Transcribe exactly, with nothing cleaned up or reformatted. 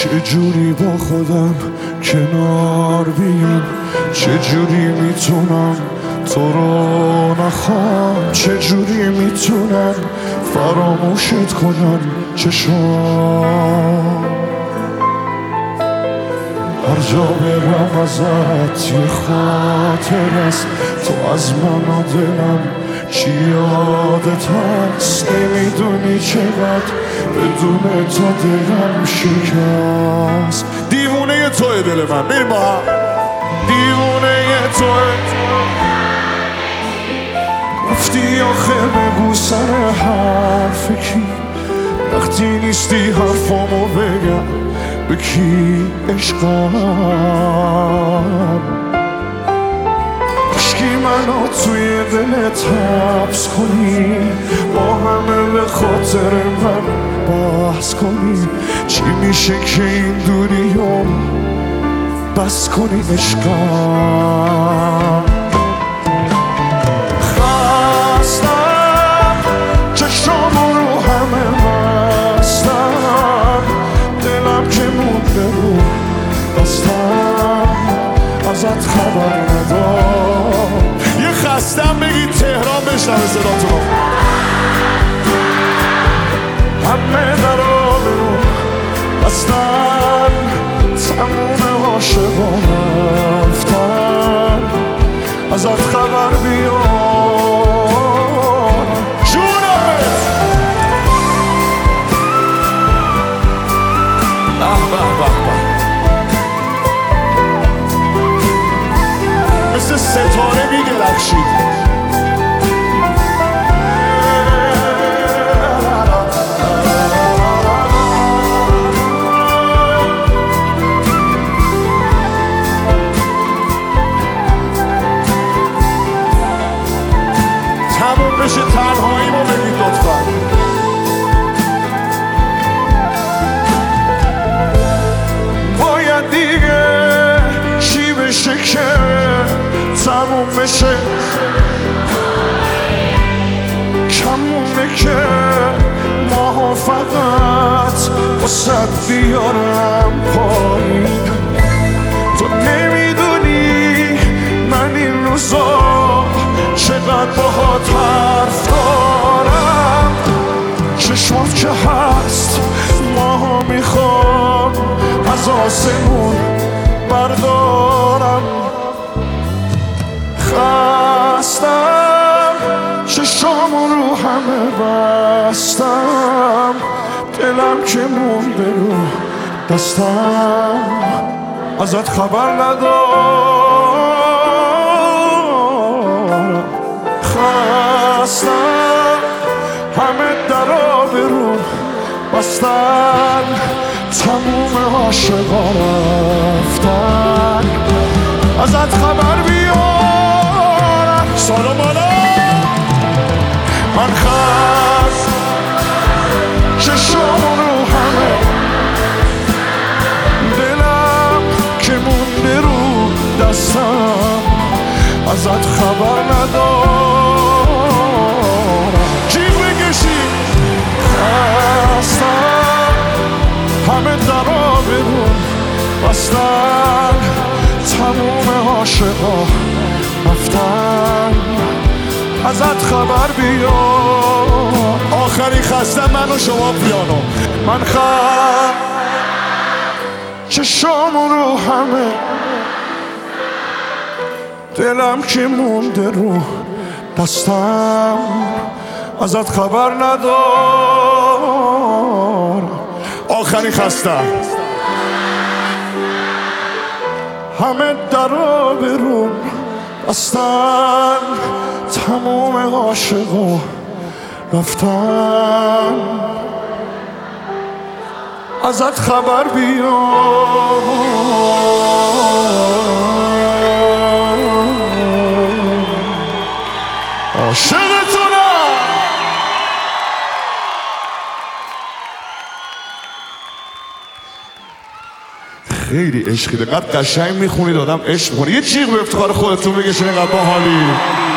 چجوری با خودم کنار بیام، چجوری میتونم تو رو نخوام، چجوری میتونم فراموشت کنم چشام. هر جا برم ازت یه خاطر است، تو از من و دلم چی یادت هست. نمیدونی چقدر بدون تو دلم شکست. دیوونه توی دل من، بریم با هم. دیوونه توی رفتی آخه بگو سر حرف کی، وقتی نیستی حرفامو بگم به کی عشقم. عشقی منو توی دلت حبس کنی، با همه به خاطر من بحث کنی. چی میشه که این دوریو بس کنی عشقم. خستم چشامو رو همه بستم، دلم که مونده رو بستم، ازت خبر ندارم. یه خستم بگید تهران بشنوه صداتونو. همه درا برو بستن، تموم عاشقان رفتن، ازت خبر بیار جونمت. به به به به، مثل ستاره می‌درخشید. تموم بشه تنهایی ما بگید لطفا. باید دیگه چی بشه که تموم بشه، کمونه که ماها فقط واسه بیارم پایین. تو نمیدونی من این روزا چقدر باهات حرف دارم. چشمات که هست ماها میخوام از آسمون بردارم. خستم چشامو رو همه بستم، دلم که مونده رو دستم، ازت خبر ندارم. خستم همه درا برو بستن، تموم عاشقا رفتن، ازت خبر بیارم. سلام علیکم. من خست چشام رو همه، دلم که مونده رو دستم، ازت خبر ندارم. جیغ بکشی. خستم همه درا برون بستن، تموم عاشقا رفتن، ازت خبر بیار. آخری خستم من و شما پیانو. من خست چشامو رو همه، دلم که مونده رو دستم، ازت خبر ندارم. آخری خستم همه درا برون بستن، تموم عاشقا رفتن، ازت خبر بیار. عاشقتونم. خیلی عشقی، دقیقا قشنگ میخونید آدم عشق میکنه. یه جیغ به افتخار خودتون بگشین اینقدر باحالی.